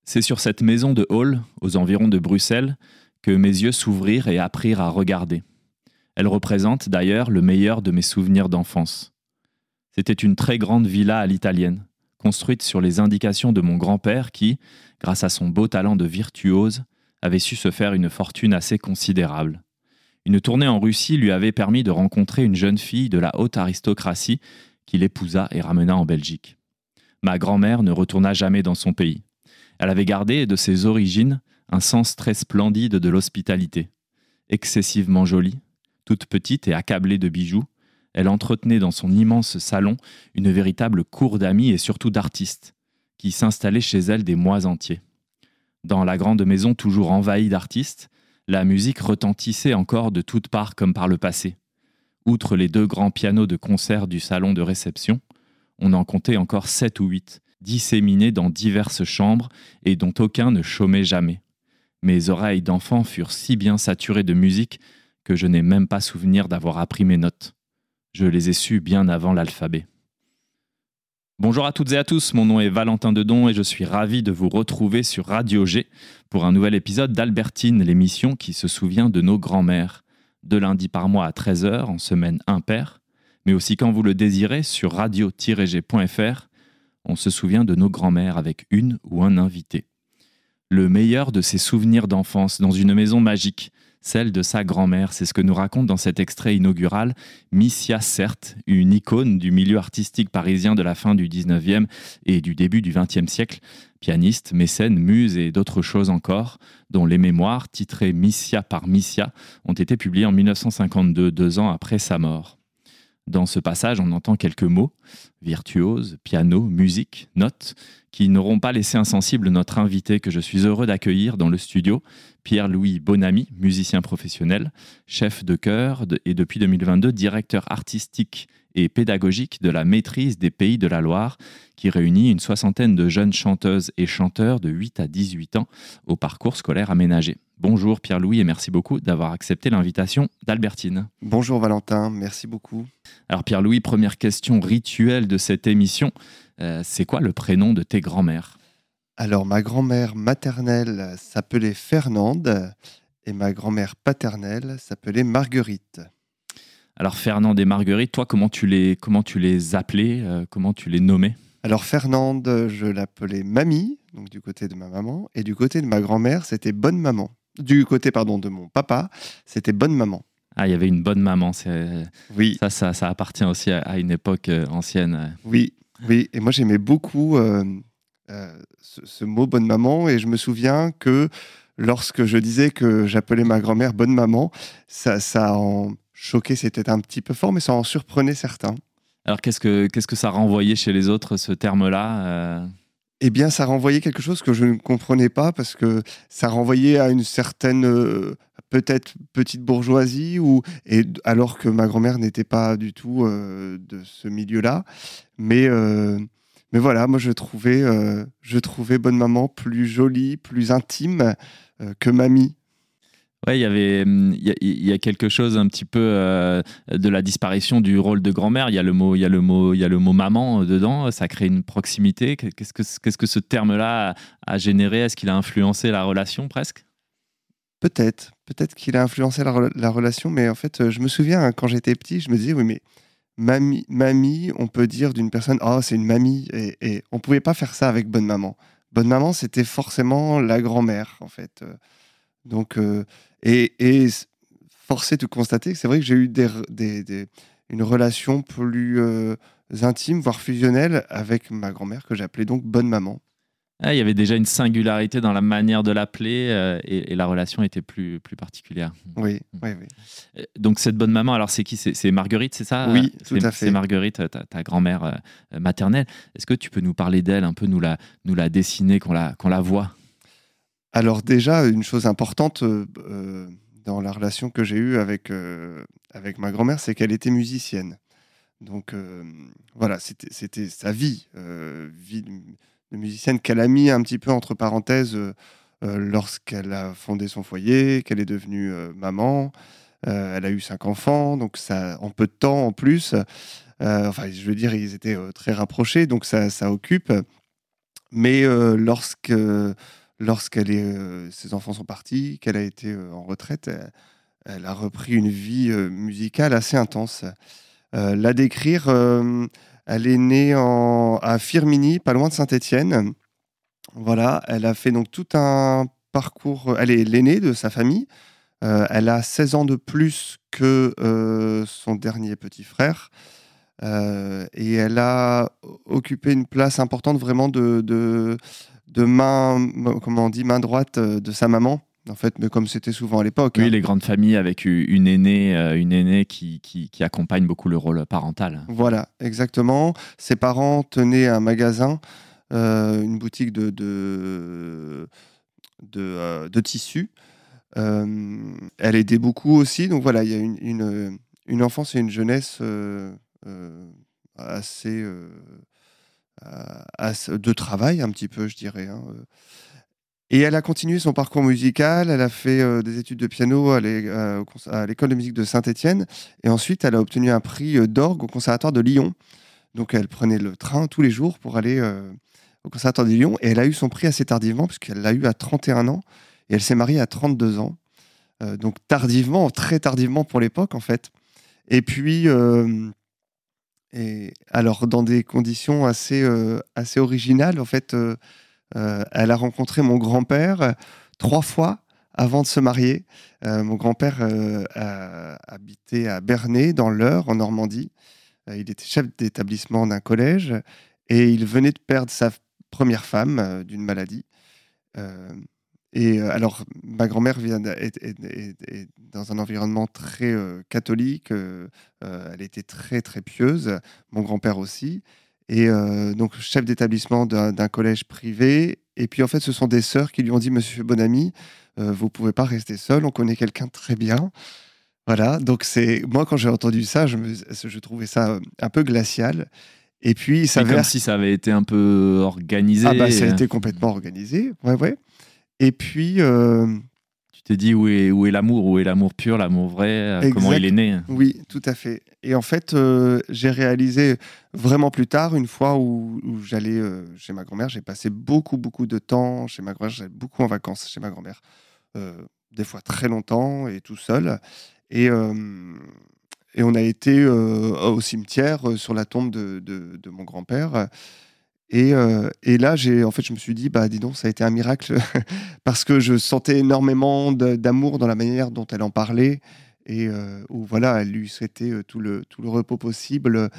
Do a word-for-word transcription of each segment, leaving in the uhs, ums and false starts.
C'est sur cette maison de hall, aux environs de Bruxelles, que mes yeux s'ouvrirent et apprirent à regarder. Elle représente d'ailleurs le meilleur de mes souvenirs d'enfance. C'était une très grande villa à l'italienne, construite sur les indications de mon grand-père qui, grâce à son beau talent de virtuose, avait su se faire une fortune assez considérable. Une tournée en Russie lui avait permis de rencontrer une jeune fille de la haute aristocratie qu'il épousa et ramena en Belgique. Ma grand-mère ne retourna jamais dans son pays. Elle avait gardé de ses origines un sens très splendide de l'hospitalité. Excessivement jolie, toute petite et accablée de bijoux, elle entretenait dans son immense salon une véritable cour d'amis et surtout d'artistes, qui s'installaient chez elle des mois entiers. Dans la grande maison toujours envahie d'artistes, la musique retentissait encore de toutes parts comme par le passé. Outre les deux grands pianos de concert du salon de réception, on en comptait encore sept ou huit, disséminés dans diverses chambres et dont aucun ne chômait jamais. Mes oreilles d'enfant furent si bien saturées de musique que je n'ai même pas souvenir d'avoir appris mes notes. Je les ai sues bien avant l'alphabet. Bonjour à toutes et à tous, mon nom est Valentin Dedon et je suis ravi de vous retrouver sur Radio G pour un nouvel épisode d'Albertine, l'émission qui se souvient de nos grands-mères. Deux lundis par mois à treize heures en semaine impaire, mais aussi quand vous le désirez sur radio tiret g point f r, on se souvient de nos grands-mères avec une ou un invité. Le meilleur de ses souvenirs d'enfance dans une maison magique, celle de sa grand-mère, c'est ce que nous raconte dans cet extrait inaugural Missia Certes, une icône du milieu artistique parisien de la fin du dix-neuvième et du début du vingtième siècle, pianiste, mécène, muse et d'autres choses encore, dont les mémoires, titrées Missia par Missia, ont été publiées en dix-neuf cent cinquante-deux, deux ans après sa mort. Dans ce passage, on entend quelques mots, virtuose, piano, musique, notes, qui n'auront pas laissé insensible notre invité que je suis heureux d'accueillir dans le studio, Pierre-Louis Bonamy, musicien professionnel, chef de chœur et depuis deux mille vingt-deux directeur artistique et pédagogique de la Maîtrise des Pays de la Loire, qui réunit une soixantaine de jeunes chanteuses et chanteurs de huit à dix-huit ans au parcours scolaire aménagé. Bonjour Pierre-Louis et merci beaucoup d'avoir accepté l'invitation d'Albertine. Bonjour Valentin, merci beaucoup. Alors Pierre-Louis, première question rituelle de cette émission, euh, c'est quoi le prénom de tes grands-mères ? Alors ma grand-mère maternelle s'appelait Fernande et ma grand-mère paternelle s'appelait Marguerite. Alors Fernande et Marguerite, toi comment tu les, comment tu les appelais, euh, comment tu les nommais ? Alors Fernande, je l'appelais Mamie, donc du côté de ma maman, et du côté de ma grand-mère, c'était Bonne Maman. Du côté pardon de mon papa, c'était Bonne Maman. Ah, il y avait une bonne maman. C'est... Oui. Ça, ça, ça appartient aussi à, à une époque euh, ancienne. Oui, oui. Et moi, j'aimais beaucoup euh, euh, ce, ce mot Bonne Maman. Et je me souviens que lorsque je disais que j'appelais ma grand-mère Bonne Maman, ça, ça en choquait, c'était un petit peu fort, mais ça en surprenait certains. Alors, qu'est-ce que, qu'est-ce que ça renvoyait chez les autres, ce terme-là euh... Eh bien, ça renvoyait quelque chose que je ne comprenais pas parce que ça renvoyait à une certaine, euh, peut-être, petite bourgeoisie, ou, et, alors que ma grand-mère n'était pas du tout euh, de ce milieu-là. Mais, euh, mais voilà, moi, je trouvais, euh, je trouvais Bonne Maman plus jolie, plus intime euh, que Mamie. Ouais, il y avait, il y, a, il y a quelque chose un petit peu euh, de la disparition du rôle de grand-mère. Il y a le mot, il y a le mot, il y a le mot maman dedans. Ça crée une proximité. Qu'est-ce que, qu'est-ce que ce terme-là a, a généré ? Est-ce qu'il a influencé la relation presque ? Peut-être, peut-être qu'il a influencé la, la relation, mais en fait, je me souviens quand j'étais petit, je me disais oui, mais mamie, mamie, on peut dire d'une personne, oh, c'est une mamie, et, et on pouvait pas faire ça avec Bonne Maman. Bonne Maman, c'était forcément la grand-mère, en fait. Donc, euh, et, et force est de constater que c'est vrai que j'ai eu des, des, des, une relation plus euh, intime, voire fusionnelle avec ma grand-mère, que j'appelais donc Bonne Maman. Ah, il y avait déjà une singularité dans la manière de l'appeler euh, et, et la relation était plus, plus particulière. Oui, oui, oui. Donc cette Bonne Maman, alors c'est qui ? C'est, c'est Marguerite, c'est ça ? Oui, c'est, tout à fait. C'est Marguerite, ta, ta grand-mère euh, maternelle. Est-ce que tu peux nous parler d'elle, un peu nous la, nous la dessiner, qu'on la, qu'on la voit ? Alors déjà, une chose importante euh, dans la relation que j'ai eue avec, euh, avec ma grand-mère, c'est qu'elle était musicienne. Donc euh, voilà, c'était, c'était sa vie, euh, vie de musicienne qu'elle a mis un petit peu entre parenthèses euh, euh, lorsqu'elle a fondé son foyer, qu'elle est devenue euh, maman. Euh, elle a eu cinq enfants, donc ça, en peu de temps en plus. Euh, enfin, je veux dire, ils étaient euh, très rapprochés, donc ça, ça occupe. Mais euh, lorsque, lorsqu'elle est, euh, ses enfants sont partis, qu'elle a été euh, en retraite, elle, elle a repris une vie euh, musicale assez intense. Euh, la décrire, euh, elle est née en, à Firminy, pas loin de Saint-Étienne. Voilà, elle a fait donc tout un parcours. Elle est l'aînée de sa famille. Euh, elle a seize ans de plus que euh, son dernier petit frère. Euh, et elle a occupé une place importante vraiment de, de, de main, comment on dit, main droite euh, de sa maman, en fait, mais comme c'était souvent à l'époque. Oui, Hein. les grandes familles avec u- une aînée, euh, une aînée qui, qui, qui accompagne beaucoup le rôle parental. Voilà, exactement. Ses parents tenaient un magasin, euh, une boutique de, de, de, euh, de tissus. Euh, elle aidait beaucoup aussi. Donc voilà, il y a une, une, une enfance et une jeunesse euh, euh, assez, euh, assez- de travail, un petit peu, je dirais. Hein. Et elle a continué son parcours musical. Elle a fait euh, des études de piano à l'é- euh, au cons- à l'école de musique de Saint-Étienne. Et ensuite, elle a obtenu un prix euh, d'orgue au Conservatoire de Lyon. Donc elle prenait le train tous les jours pour aller euh, au Conservatoire de Lyon. Et elle a eu son prix assez tardivement, puisqu'elle l'a eu à trente et un ans. Et elle s'est mariée à trente-deux ans. Euh, donc tardivement, très tardivement pour l'époque, en fait. Et puis, euh, et alors dans des conditions assez, euh, assez originales, en fait, euh, euh, elle a rencontré mon grand-père euh, trois fois avant de se marier. Euh, mon grand-père euh, a habité à Bernay, dans l'Eure, en Normandie. Euh, il était chef d'établissement d'un collège et il venait de perdre sa première femme euh, d'une maladie. Euh, et euh, alors, ma grand-mère vient d- est, est- est- est dans un environnement très euh, catholique. Euh, euh, elle était très, très pieuse. Mon grand-père aussi. Et euh, donc, chef d'établissement d'un d'un collège privé. Et puis, en fait, ce sont des sœurs qui lui ont dit, Monsieur Bonamy, euh, vous pouvez pas rester seul. On connaît quelqu'un de très bien. Voilà. Donc, c'est moi, quand j'ai entendu ça, je, me, je trouvais ça euh, un peu glacial. Et puis, il Oui, comme s'avère. si ça avait été un peu Ah, bah, organisé. ça a euh. été complètement organisé. Ouais, ouais. Et puis. euh, Tu t'es dit où est, où est l'amour, où est l'amour pur, l'amour vrai, euh, comment il est Exact. né. Oui, tout à fait. Et en fait, euh, j'ai réalisé vraiment plus tard, une fois où, où j'allais euh, chez ma grand-mère, j'ai passé beaucoup, beaucoup de temps chez ma grand-mère, j'allais beaucoup en vacances chez ma grand-mère, euh, des fois très longtemps et tout seul. Et, euh, et on a été euh, au cimetière euh, sur la tombe de, de- de mon grand-père. Et, euh, et là, j'ai, en fait, je me suis dit, bah, dis donc, ça a été un miracle parce que je sentais énormément de- d'amour dans la manière dont elle en parlait et euh, où voilà, elle lui souhaitait euh, tout le, tout le repos possible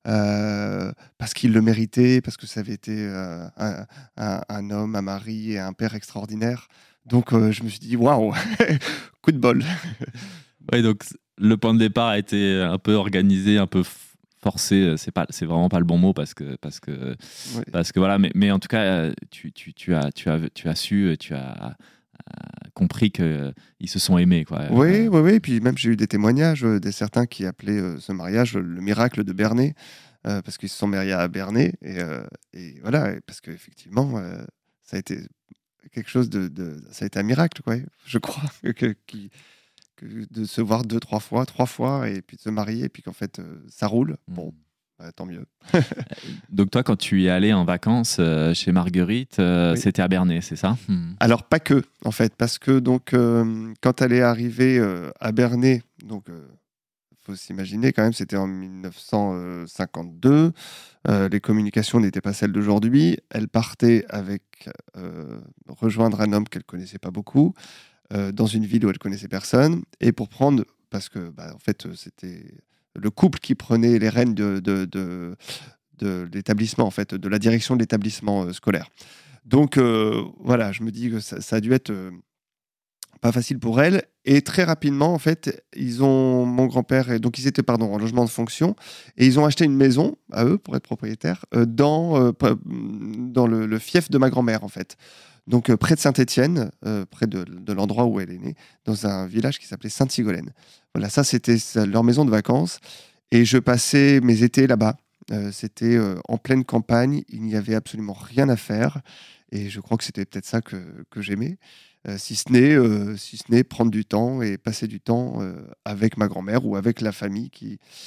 euh, parce qu'il le méritait, parce que ça avait été euh, un, un- un homme, un mari et un père extraordinaire. Donc, euh, je me suis dit, waouh, coup de bol. Ouais, donc le point de départ a été un peu organisé, un peu f- forcé. euh, C'est pas, c'est vraiment pas le bon mot parce que, parce que, Ouais. parce que voilà. Mais, mais en tout cas, euh, tu, tu, tu as, tu as, tu as su, euh, tu as euh, compris que euh, ils se sont aimés, quoi. Oui, Euh, oui, oui. Et puis même, j'ai eu des témoignages euh, des certains qui appelaient euh, ce mariage euh, le miracle de Bernay, euh, parce qu'ils se sont mariés à Bernay. Et, euh, et voilà, et parce qu'effectivement, euh, ça a été quelque chose de, de- Ça a été un miracle, quoi. Je crois que, qui- que de se voir deux, trois fois, trois fois, et puis de se marier, et puis qu'en fait, euh, ça roule. Bon, hmm. bah, tant mieux. Donc toi, quand tu y es allé en vacances euh, chez Marguerite, euh, Oui. c'était à Bernay, c'est ça? Hmm. Alors, pas que, en fait, parce que donc, euh, quand elle est arrivée euh, à Bernay, donc. euh, faut s'imaginer quand même, c'était en mille neuf cent cinquante-deux. Euh, les communications n'étaient pas celles d'aujourd'hui. Elle partait avec euh, rejoindre un homme qu'elle connaissait pas beaucoup euh, dans une ville où elle connaissait personne et pour prendre parce que bah, en fait euh, c'était le couple qui prenait les rênes de, de, de, de l'établissement en fait de la direction de l'établissement euh, scolaire. Donc euh, voilà, je me dis que ça, ça a dû être euh, pas facile pour elle. Et très rapidement, en fait, ils ont mon grand-père, et donc ils étaient pardon en logement de fonction, et ils ont acheté une maison à eux pour être propriétaires euh, dans euh, pas- dans le, le fief de ma grand-mère en fait. Donc euh, près de Saint-Étienne, euh, près de, de l'endroit où elle est née, dans un village qui s'appelait Sainte-Sigolène. Voilà, ça c'était ça, leur maison de vacances, et je passais mes étés là-bas. Euh, c'était euh, en pleine campagne, il n'y avait absolument rien à faire, et je crois que c'était peut-être ça que, que j'aimais. Euh, si ce n'est euh, si ce n'est prendre du temps et passer du temps euh, avec ma grand-mère ou avec la famille qui,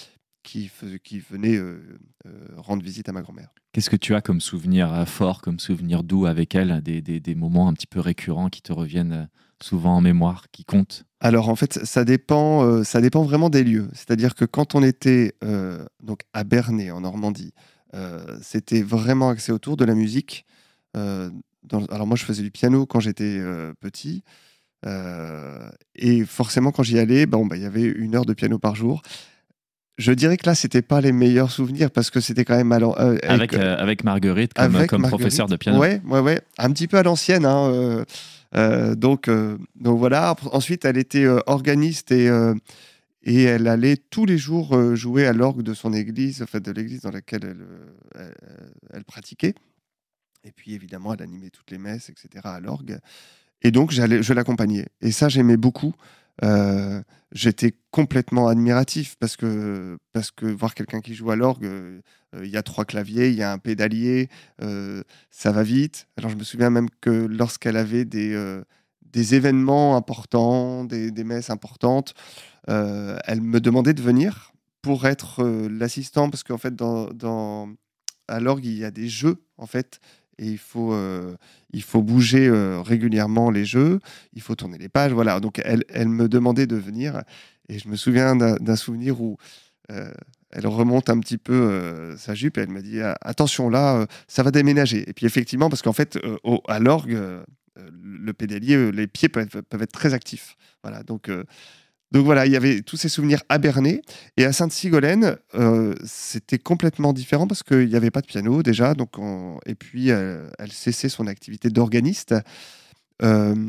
qui, fais- qui venaient euh, euh, rendre visite à ma grand-mère. Qu'est-ce que tu as comme souvenir euh, fort, comme souvenir doux avec elle, des, des, des moments un petit peu récurrents qui te reviennent euh, souvent en mémoire, qui comptent? Alors en fait, ça dépend, euh, ça dépend vraiment des lieux. C'est-à-dire que quand on était euh, donc à Bernay, en Normandie, euh, c'était vraiment axé autour de la musique. Euh, dans- alors moi, je faisais du piano quand j'étais euh, petit. Euh, et forcément, quand j'y allais, bon, bah, il y avait une heure de piano par jour. Je dirais que là, c'était pas les meilleurs souvenirs parce que c'était quand même à l'an- euh, avec, Avec, euh, avec Marguerite comme, avec comme Marguerite. professeur de piano. Ouais, ouais, ouais. Un petit peu à l'ancienne, hein, euh, euh, donc, euh, donc voilà. Ensuite, elle était euh, organiste et, euh, et elle allait tous les jours euh, jouer à l'orgue de son église, en fait, de l'église dans laquelle elle, euh, elle, elle pratiquait. Et puis, évidemment, elle animait toutes les messes, et cetera à l'orgue. Et donc, j'allais, je l'accompagnais. Et ça, j'aimais beaucoup. Euh, J'étais complètement admiratif parce que, parce que voir quelqu'un qui joue à l'orgue, euh, euh, il y a trois claviers, il y a un pédalier, euh, ça va vite. Alors, je me souviens même que lorsqu'elle avait des, euh, des événements importants, des, des messes importantes, euh, elle me demandait de venir pour être euh, l'assistant parce qu'en fait, dans, dans, à l'orgue, il y a des jeux, en fait, et il faut, euh, il faut bouger euh, régulièrement les jeux, il faut tourner les pages, voilà. Donc, elle, elle me demandait de venir, et je me souviens d'un d'un souvenir où euh, elle remonte un petit peu euh, sa jupe, et elle m'a dit ah, attention, là, euh, ça va déménager. Et puis, effectivement, parce qu'en fait, euh, au- à l'orgue, euh, le pédalier, euh, les pieds peuvent, peuvent être très actifs. Voilà, donc... euh, donc voilà, il y avait tous ces souvenirs à Bernay. Et à Sainte-Sigolène, euh, c'était complètement différent parce qu'il n'y avait pas de piano déjà. Donc on- Et puis, euh, elle cessait son activité d'organiste. Euh,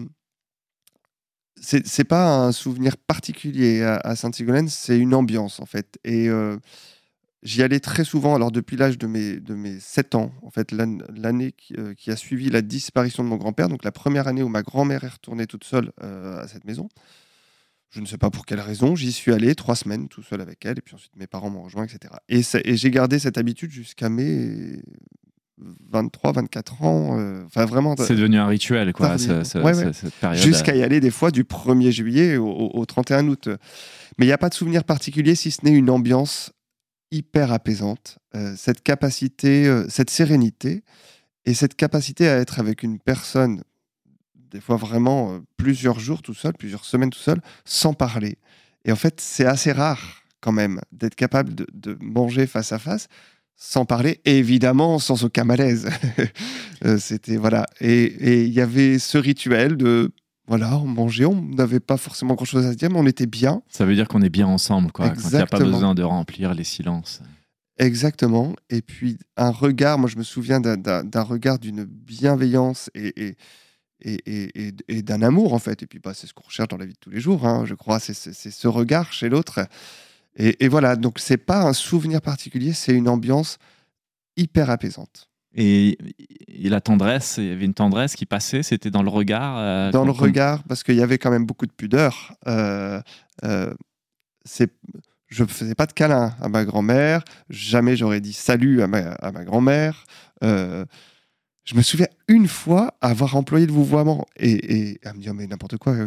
c'est c'est pas un souvenir particulier à, à Sainte-Sigolène, c'est une ambiance en fait. Et euh, j'y allais très souvent, alors depuis l'âge de mes, de mes sept ans, en fait, l'an- l'année qui, euh, qui a suivi la disparition de mon grand-père, donc la première année où ma grand-mère est retournée toute seule euh, à cette maison. Je ne sais pas pour quelle raison, j'y suis allé trois semaines tout seul avec elle, et puis ensuite mes parents m'ont rejoint, et cetera. Et, ça- et j'ai gardé cette habitude jusqu'à mes vingt-trois, vingt-quatre ans, euh, enfin vraiment C'est devenu un rituel, quoi, ce- tardivement. ce- Ouais, ce- ouais. cette période. Jusqu'à y aller des fois du premier juillet au, au- au trente et un août. Mais il n'y a pas de souvenir particulier si ce n'est une ambiance hyper apaisante, euh, cette capacité, euh, cette sérénité et cette capacité à être avec une personne, des fois vraiment euh, plusieurs jours tout seul, plusieurs semaines tout seul, sans parler. Et en fait, c'est assez rare quand même d'être capable de, de manger face à face sans parler, et évidemment sans aucun malaise. Euh, C'était voilà. Et et il y avait ce rituel de voilà, on mangeait, on n'avait pas forcément grand-chose à se dire, mais on était bien. Ça veut dire qu'on est bien ensemble, quoi, quand il n'y a pas Exactement. besoin de remplir les silences. Exactement. Et puis un regard, moi je me souviens d'un- d'un d'un regard d'une bienveillance et, et, et, et- et- et d'un amour en fait. Et puis bah, c'est ce qu'on recherche dans la vie de tous les jours, hein, je crois. C'est c'est- c'est ce regard chez l'autre. Et, et voilà, donc c'est pas un souvenir particulier, c'est une ambiance hyper apaisante. Et, et la tendresse, il y avait une tendresse qui passait, c'était dans le regard. euh, Dans com- le com- regard, parce qu'il y avait quand même beaucoup de pudeur. Euh, euh, c'est, je ne faisais pas de câlin à ma grand-mère, jamais j'aurais dit salut à ma, à ma grand-mère. Euh, je me souviens une fois avoir employé le vouvoiement et, et à me dire mais n'importe quoi.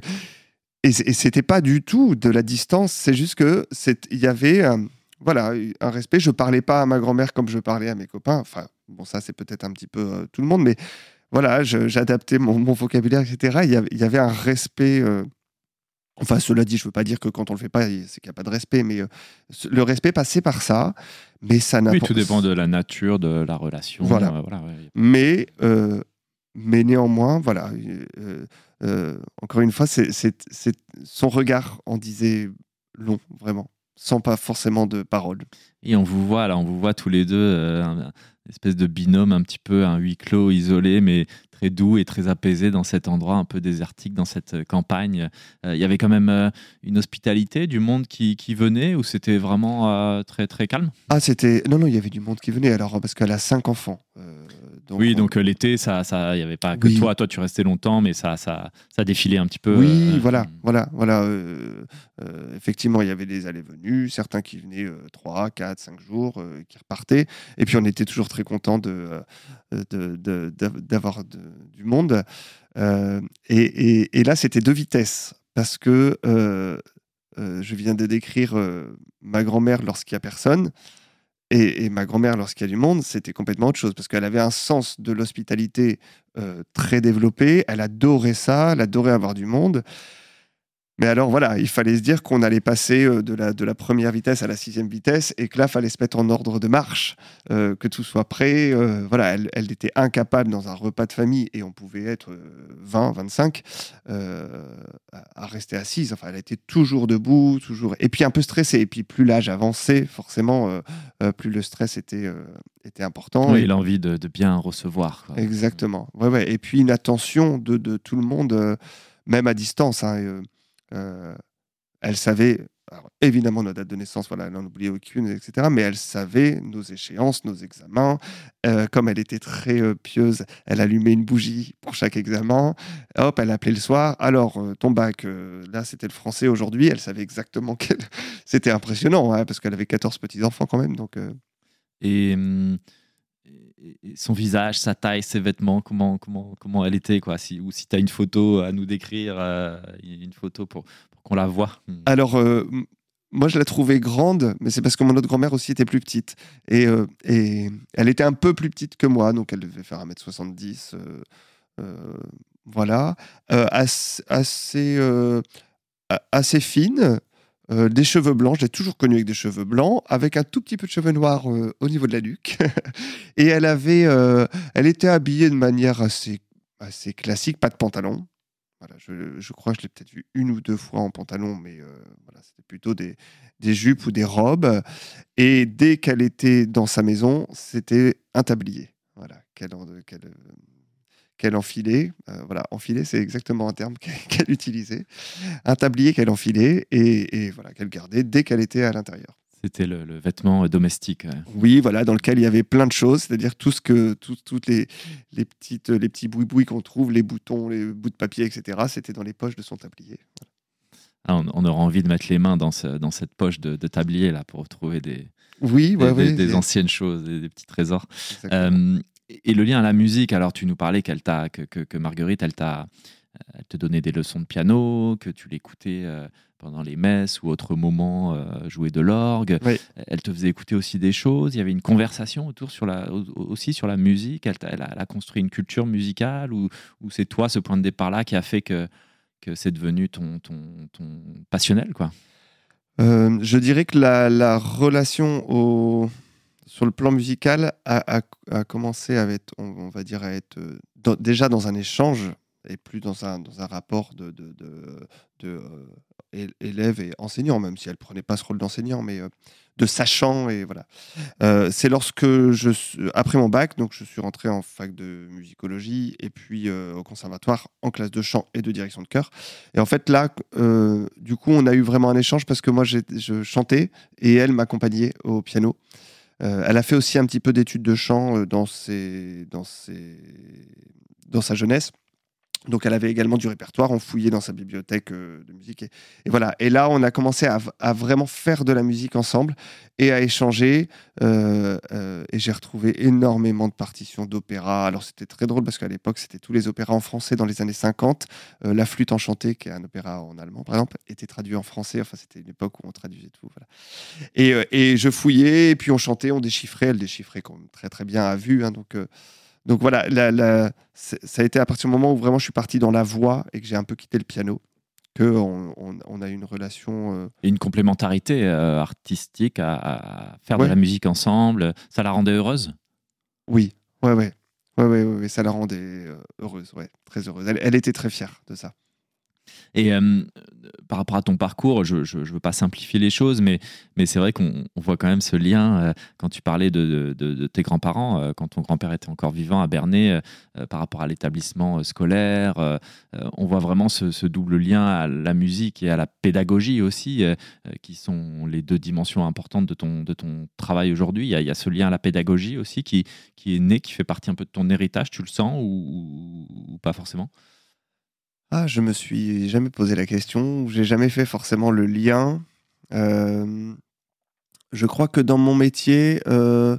Et, c- et c'était pas du tout de la distance, c'est juste que c'est, il y avait un, voilà, un respect. Je parlais pas à ma grand-mère comme je parlais à mes copains. Enfin, bon, ça c'est peut-être un petit peu euh, tout le monde, mais voilà, je- j'adaptais mon, mon vocabulaire, et cetera. Il y avait, il y avait un respect. euh, Enfin, cela dit, je veux pas dire que quand on le fait pas, il- c'est qu'il n'y a pas de respect, mais euh, ce- le respect passait par ça, mais ça n'a Oui, pas. tout dépend de la nature, de la relation. Voilà. euh, voilà, ouais. Mais, euh, mais néanmoins, voilà. euh, euh, encore une fois, c'est, c'est- c'est- son regard en disait long, vraiment, sans pas forcément de paroles. Et on vous voit là, on vous voit tous les deux, euh, un- une espèce de binôme un petit peu, un huis clos isolé, mais très doux et très apaisé dans cet endroit un peu désertique, dans cette euh, campagne. Euh, Il y avait quand même euh, une hospitalité du monde qui, qui venait, ou c'était vraiment euh, très très calme? Ah, c'était. Non, non, il y avait du monde qui venait, alors, parce qu'elle a cinq enfants. euh, donc Oui, on- donc euh, l'été, ça, ça, il y avait pas que Oui. toi. Toi, tu restais longtemps, mais ça, ça, ça défilait un petit peu. Oui, euh, voilà, euh, voilà, voilà. euh, euh, effectivement, il y avait des allées-venues, certains qui venaient euh, trois, quatre, cinq jours, euh, qui repartaient. Et puis, on était toujours très contents de, euh, de- de- d'av- d'avoir de- du monde. Euh, et, et- et là, c'était deux vitesses. Parce que euh, euh, je viens de décrire euh, ma grand-mère lorsqu'il n'y a personne. Et, et ma grand-mère, lorsqu'il y a du monde, c'était complètement autre chose, parce qu'elle avait un sens de l'hospitalité euh, très développé. Elle adorait ça, elle adorait avoir du monde. Mais alors voilà, il fallait se dire qu'on allait passer euh, de la, de la première vitesse à la sixième vitesse et que là, il fallait se mettre en ordre de marche, euh, que tout soit prêt. Euh, voilà, elle, elle était incapable dans un repas de famille, et on pouvait être euh, vingt, vingt-cinq, euh, à, à rester assise. Enfin, elle était toujours debout, toujours. Et puis un peu stressée. Et puis plus l'âge avançait, forcément, euh, euh, plus le stress était, euh, était important. Oui, Et l'envie de, de bien recevoir, quoi. exactement. Ouais, ouais. Et puis une attention de, de tout le monde, euh, même à distance, hein. Et, euh, euh, elle savait, alors, évidemment, nos dates de naissance, voilà, elle n'en oubliait aucune, et cetera. Mais elle savait nos échéances, nos examens. Euh, comme elle était très euh, pieuse, elle allumait une bougie pour chaque examen. Hop, elle appelait le soir. Alors, euh, ton bac, euh, là, c'était le français aujourd'hui. Elle savait exactement quel. C'était impressionnant, hein, parce qu'elle avait quatorze petits-enfants quand même. Donc, euh, Et, hum, et- et son visage, sa taille, ses vêtements, comment, comment, comment elle était, quoi. Si, ou si tu as une photo à nous décrire, euh, une photo pour, pour qu'on la voie. Hum. Alors, euh, m- moi, je la trouvais grande, mais c'est parce que mon autre grand-mère aussi était plus petite. Et, euh, et elle était un peu plus petite que moi, donc elle devait faire un mètre soixante-dix. Euh, euh, voilà. Euh, assez, assez, euh, a- assez fine, euh, des cheveux blancs. Je l'ai toujours connue avec des cheveux blancs, avec un tout petit peu de cheveux noirs euh, au niveau de la nuque. Et elle avait, euh, elle était habillée de manière assez, assez classique, pas de pantalon. Voilà, je, je crois que je l'ai peut-être vue une ou deux fois en pantalon, mais euh, voilà, c'était plutôt des, des jupes ou des robes. Et dès qu'elle était dans sa maison, c'était un tablier. Voilà, qu'elle en- qu'elle, euh, qu'elle enfilait. Euh, voilà, enfiler, c'est exactement un terme qu'elle qu'elle utilisait. Un tablier qu'elle enfilait et, et voilà, qu'elle gardait dès qu'elle était à l'intérieur. C'était le, le vêtement domestique. Ouais. Oui, voilà, dans lequel il y avait plein de choses, c'est-à-dire tout ce que, tout- toutes les, les petites, les petits boui-boui qu'on trouve, les boutons, les bouts de papier, et cetera. C'était dans les poches de son tablier. Ah, on, on aura envie de mettre les mains dans, ce, dans cette poche de, de tablier là pour retrouver des, Oui, des, ouais, des- ouais, des c'est- anciennes choses, des, des petits trésors. exactement. Euh, et le lien à la musique, alors tu nous parlais qu'elle t'a, que, que, que Marguerite, elle t'a, elle te donnait des leçons de piano, que tu l'écoutais euh, pendant les messes ou autres moments euh, jouer de l'orgue. Oui. Elle te faisait écouter aussi des choses. Il y avait une conversation autour sur la, au- aussi sur la musique. Elle, t'a- elle a, elle a construit une culture musicale ou, ou c'est toi, ce point de départ-là, qui a fait que, que c'est devenu ton, ton, ton passionnel, quoi. Euh, je dirais que la, la relation au, sur le plan musical a, a- a commencé à être, on, on va dire, à être euh, dans- déjà dans un échange et plus dans un, dans un rapport de, de, de- de, euh, é- élève et enseignant, même si elle prenait pas ce rôle d'enseignant, mais euh, de sachant. Et voilà. Euh, c'est lorsque je, suis- après mon bac, donc je suis rentré en fac de musicologie et puis euh, au conservatoire en classe de chant et de direction de chœur. Et en fait, là, euh, du coup, on a eu vraiment un échange parce que moi, j'ai- je chantais et elle m'accompagnait au piano. Euh, elle a fait aussi un petit peu d'études de chant euh, dans, ses, dans, ses, dans sa jeunesse. Donc, elle avait également du répertoire. On fouillait dans sa bibliothèque euh, de musique. Et, et voilà. Et là, on a commencé à, à vraiment faire de la musique ensemble et à échanger. Euh, euh, et j'ai retrouvé énormément de partitions d'opéra. Alors, c'était très drôle parce qu'à l'époque, c'était tous les opéras en français dans les années cinquante. Euh, La Flûte enchantée, qui est un opéra en allemand, par exemple, était traduit en français. Enfin, c'était une époque où on traduisait tout. Voilà. Et, euh, et je fouillais, et puis on chantait, on déchiffrait. Elle déchiffrait quand même très, très bien à vue. Hein, donc. Euh, donc voilà, la- la- c'est- ça a été à partir du moment où vraiment je suis parti dans la voix et que j'ai un peu quitté le piano que on, on- on a eu une relation. euh, Et une complémentarité euh, artistique à, à faire de Ouais, la musique ensemble. Ça la rendait heureuse? oui, ouais, ouais, ouais, ouais, ouais, ouais, ça la rendait euh, heureuse, ouais, très heureuse. Elle, elle était très fière de ça. Et euh, par rapport à ton parcours, je ne veux pas simplifier les choses, mais, mais c'est vrai qu'on on voit quand même ce lien euh, quand tu parlais de, de- de- de tes grands-parents, euh, quand ton grand-père était encore vivant à Bernay, euh, euh, par rapport à l'établissement euh, scolaire. Euh, euh, on voit vraiment ce, ce double lien à la musique et à la pédagogie aussi, euh, euh, qui sont les deux dimensions importantes de ton, de ton travail aujourd'hui. Il y, a, il y a ce lien à la pédagogie aussi qui, qui est né, qui fait partie un peu de ton héritage, tu le sens ou, ou- ou pas forcément? Ah, je me suis jamais posé la question, j'ai jamais fait forcément le lien. Euh, je crois que dans mon métier, euh,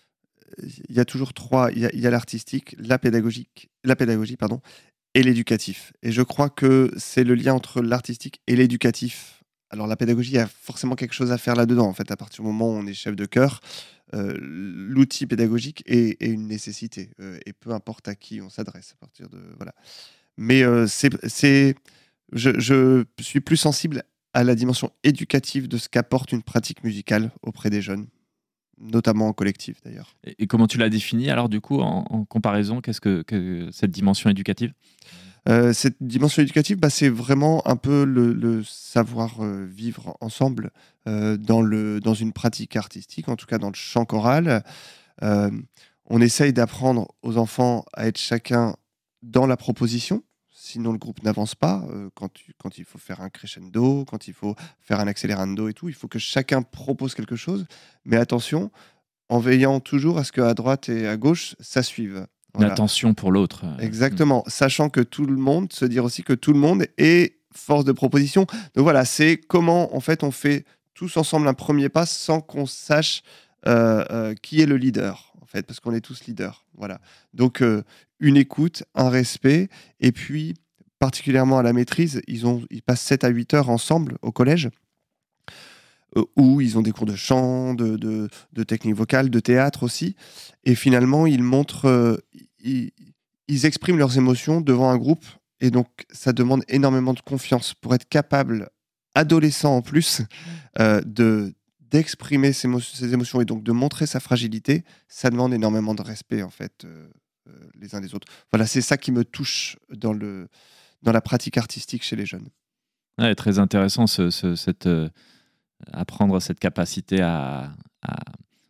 il y a toujours trois, il y a, il y a l'artistique, la pédagogique, la pédagogie, pardon, et l'éducatif. Et je crois que c'est le lien entre l'artistique et l'éducatif alors la pédagogie, il y a forcément quelque chose à faire là-dedans. En fait, à partir du moment où on est chef de chœur, euh, l'outil pédagogique est, est une nécessité. euh, et peu importe à qui on s'adresse. À partir de voilà. Mais euh, c'est, c'est, je, je suis plus sensible à la dimension éducative de ce qu'apporte une pratique musicale auprès des jeunes, notamment en collectif d'ailleurs. Et, et comment tu l'as défini alors du coup en, en comparaison, qu'est-ce que, que cette dimension éducative? Euh, cette dimension éducative, bah, c'est vraiment un peu le, le savoir euh, vivre ensemble euh, dans, le, dans une pratique artistique, en tout cas dans le chant choral. Euh, on essaye d'apprendre aux enfants à être chacun dans la proposition, sinon le groupe n'avance pas. Euh, quand, tu- quand il faut faire un crescendo, quand il faut faire un accélérando et tout, il faut que chacun propose quelque chose. Mais attention, en veillant toujours à ce qu'à droite et à gauche, ça suive. Une Voilà. attention pour l'autre. euh, Exactement, sachant que tout le monde, se dire aussi que tout le monde est force de proposition. Donc voilà, c'est comment en fait on fait tous ensemble un premier pas sans qu'on sache euh, euh, qui est le leader, en fait, parce qu'on est tous leaders. Voilà. Donc euh, une écoute, un respect, et puis particulièrement à la maîtrise, ils, ont, ils passent sept à huit heures ensemble au collège, euh, où ils ont des cours de chant, de, de, de technique vocale, de théâtre aussi. Et finalement, ils montrent, euh, ils, ils expriment leurs émotions devant un groupe. Et donc, ça demande énormément de confiance pour être capable, adolescent en plus, euh, de d'exprimer ses, émo- ses émotions et donc de montrer sa fragilité. Ça demande énormément de respect, en fait, euh, euh, les uns des autres. Voilà, c'est ça qui me touche dans, le, dans la pratique artistique chez les jeunes. Ouais, très intéressant ce, ce- cette, euh, apprendre cette capacité à, à,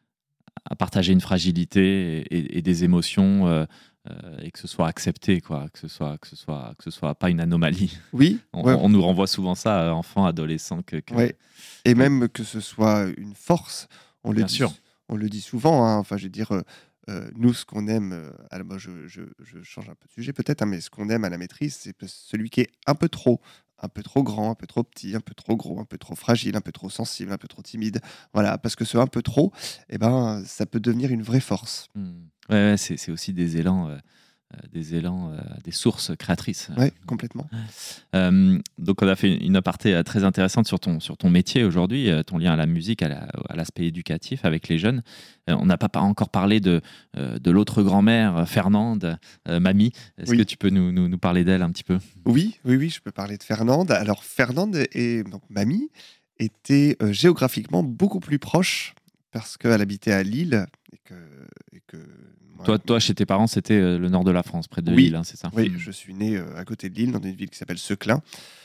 à partager une fragilité et, et- et des émotions euh, euh, et que ce soit accepté, quoi, que ce soit, que ce soit, que ce soit pas une anomalie. Oui, On, ouais, on nous renvoie souvent ça, euh, enfants, adolescents, que, que- ouais. Et que- même que ce soit une force, on le bien dit, sûr. on le dit souvent. Hein. Enfin, je veux dire, euh, euh, nous, ce qu'on aime, euh, alors moi, je, je- je change un peu de sujet peut-être, hein, mais ce qu'on aime à la maîtrise, c'est pe- celui qui est un peu trop, un peu trop grand, un peu trop petit, un peu trop gros, un peu trop fragile, un peu trop sensible, un peu trop timide. Voilà, parce que ce un peu trop, eh ben, ça peut devenir une vraie force. Hmm. Ouais, ouais, c'est c'est aussi des élans, euh, euh, des élans, euh, des sources créatrices. Ouais, complètement. Euh, donc, on a fait une aparté euh, très intéressante sur ton, sur ton métier aujourd'hui, euh, ton lien à la musique, à la- à l'aspect éducatif avec les jeunes. Euh, on n'a pas pas encore parlé de, euh, de l'autre grand-mère, euh, Fernande, euh, mamie. Est-ce Oui. que tu peux nous, nous, nous parler d'elle un petit peu? Oui, oui, oui, je peux parler de Fernande. Alors, Fernande et donc mamie étaient euh, géographiquement beaucoup plus proches parce qu'elle habitait à Lille et que, et que moi, Toi, toi, chez tes parents, c'était euh, le nord de la France, près de oui, Lille, hein, c'est ça? oui, Hmm. je suis né euh, à côté de Lille, dans une ville qui s'appelle Seclin.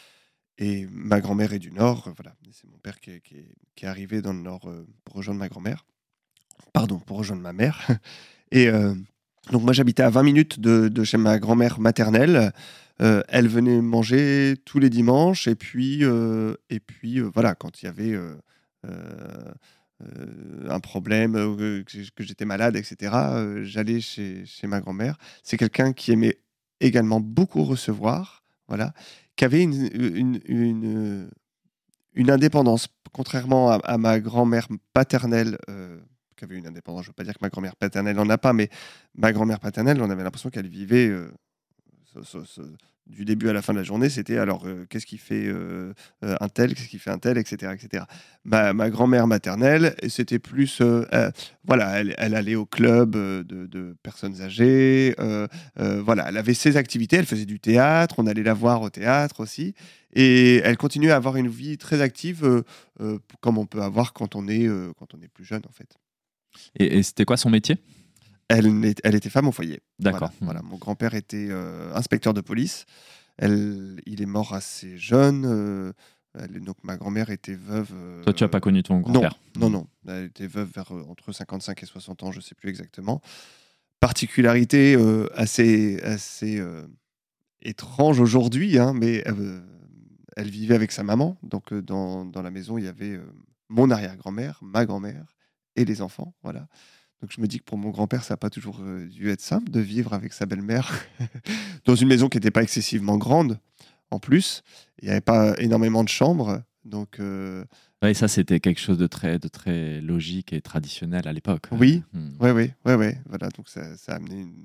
Et ma grand-mère est du Nord. euh, Voilà, c'est mon père qui est, qui est- qui est arrivé dans le Nord euh, pour rejoindre ma grand-mère. Pardon, pour rejoindre ma mère. Et euh, donc moi, j'habitais à vingt minutes de, de chez ma grand-mère maternelle. Euh, elle venait manger tous les dimanches. Et puis, euh, et puis euh, voilà, quand il y avait euh, euh, euh, un problème, euh, que, que j'étais malade, et cetera, euh, j'allais chez, chez ma grand-mère. C'est quelqu'un qui aimait également beaucoup recevoir, voilà, qui avait une, une, une, une indépendance, contrairement à, à ma grand-mère paternelle, euh, qui avait une indépendance. Je ne veux pas dire que ma grand-mère paternelle n'en a pas, mais ma grand-mère paternelle, on avait l'impression qu'elle vivait euh, ce- ce- ce- du début à la fin de la journée. C'était alors, euh, qu'est-ce qui fait euh, euh, un tel, qu'est-ce qui fait un tel, et cetera et cetera. Ma, ma grand-mère maternelle, c'était plus. euh, euh, voilà, elle, elle allait au club euh, de, de personnes âgées. euh, euh, voilà, elle avait ses activités, elle faisait du théâtre, on allait la voir au théâtre aussi. Et elle continuait à avoir une vie très active, euh, euh, comme on peut avoir quand on est, euh, quand on est plus jeune, en fait. Et, et c'était quoi son métier? Elle, n'est- elle était femme au foyer. D'accord. Voilà, voilà. Mon grand-père était euh, inspecteur de police. Elle, il est mort assez jeune. euh, elle- donc ma grand-mère était veuve. euh, Toi, tu n'as pas connu ton non, grand-père? non, non. Elle était veuve vers euh, entre cinquante-cinq et soixante ans, je ne sais plus exactement. Particularité euh, assez, assez euh, étrange aujourd'hui, hein, mais euh, elle vivait avec sa maman. Donc euh, dans, dans la maison, il y avait euh, mon arrière-grand-mère, ma grand-mère et les enfants. Voilà. Donc je me dis que pour mon grand-père, ça n'a pas toujours euh, dû être simple de vivre avec sa belle-mère dans une maison qui n'était pas excessivement grande. En plus, il n'y avait pas énormément de chambres. Donc euh, Oui, ça, c'était quelque chose de très, de très logique et traditionnel à l'époque. oui, Hmm. ouais, ouais, ouais, ouais. Voilà, donc ça, ça a amené une,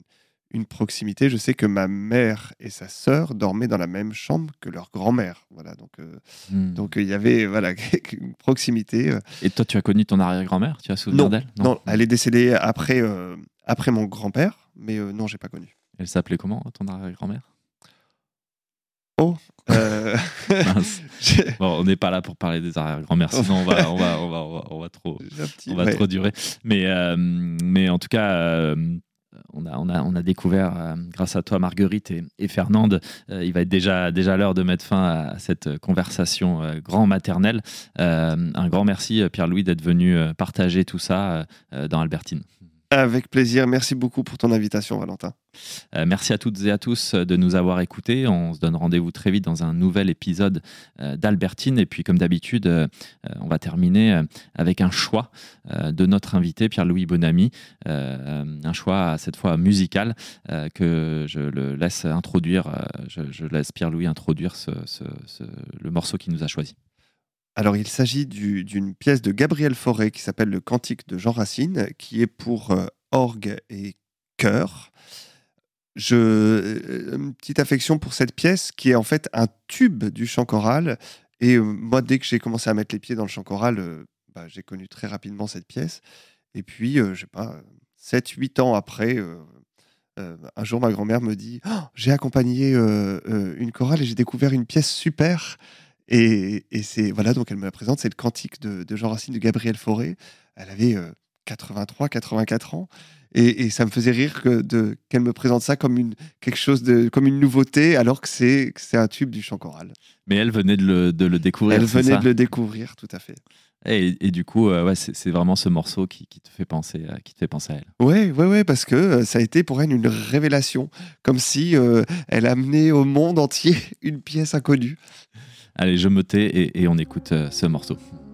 une proximité. Je sais que ma mère et sa sœur dormaient dans la même chambre que leur grand-mère. Voilà, donc euh, Hmm. donc il y avait voilà une proximité. Et toi, tu as connu ton arrière-grand-mère? Tu as souvenir Non, d'elle? non, elle est décédée après euh, après mon grand-père, mais euh, non, j'ai pas connu. Elle s'appelait comment, ton arrière-grand-mère? Oh, euh, Mince. j'ai Bon, on n'est pas là pour parler des arrière-grand-mères, sinon on va, on va, on va, on va, on va trop, j'ai un petit. on va Ouais. trop durer. Mais, euh, mais en tout cas, euh, on a, on a, on a découvert, euh, grâce à toi, Marguerite et, et Fernande, euh, il va être déjà, déjà l'heure de mettre fin à cette conversation euh, grand maternelle. Euh, un grand merci, Pierre-Louis, d'être venu euh, partager tout ça euh, dans Albertine. Avec plaisir. Merci beaucoup pour ton invitation, Valentin. Euh, merci à toutes et à tous de nous avoir écoutés. On se donne rendez-vous très vite dans un nouvel épisode euh, d'Albertine. Et puis, comme d'habitude, euh, on va terminer euh, avec un choix euh, de notre invité, Pierre-Louis Bonamy. Euh, un choix, cette fois musical, euh, que je le laisse introduire. Euh, je, je laisse Pierre-Louis introduire ce, ce, ce, le morceau qu'il nous a choisi. Alors, il s'agit du- d'une pièce de Gabriel Fauré qui s'appelle Le Cantique de Jean Racine, qui est pour euh, orgue et chœur. Je, euh, une petite affection pour cette pièce qui est en fait un tube du chant choral. Et euh, moi, dès que j'ai commencé à mettre les pieds dans le chant choral, euh, bah, j'ai connu très rapidement cette pièce. Et puis, euh, je sais pas, sept huit ans après, euh, euh, un jour, ma grand-mère me dit oh, j'ai accompagné euh, euh, une chorale et j'ai découvert une pièce super. Et, et c'est voilà, donc elle me la présente, c'est le Cantique de, de Jean Racine de Gabriel Fauré. Elle avait euh, quatre-vingt-trois, quatre-vingt-quatre ans. Et, et ça me faisait rire que de, qu'elle me présente ça comme une, quelque chose de, comme une nouveauté, alors que c'est, que c'est un tube du chant choral. Mais elle venait de le, de le découvrir. Elle c'est venait ça de le découvrir, tout à fait. Et, et du coup, euh, ouais, c'est, c'est vraiment ce morceau qui, qui, te fait penser, euh, qui te fait penser à elle. Ouais, ouais, ouais, parce que euh, ça a été pour elle une révélation, comme si euh, elle amenait au monde entier une pièce inconnue. Allez, je me tais et, et on écoute euh, ce morceau.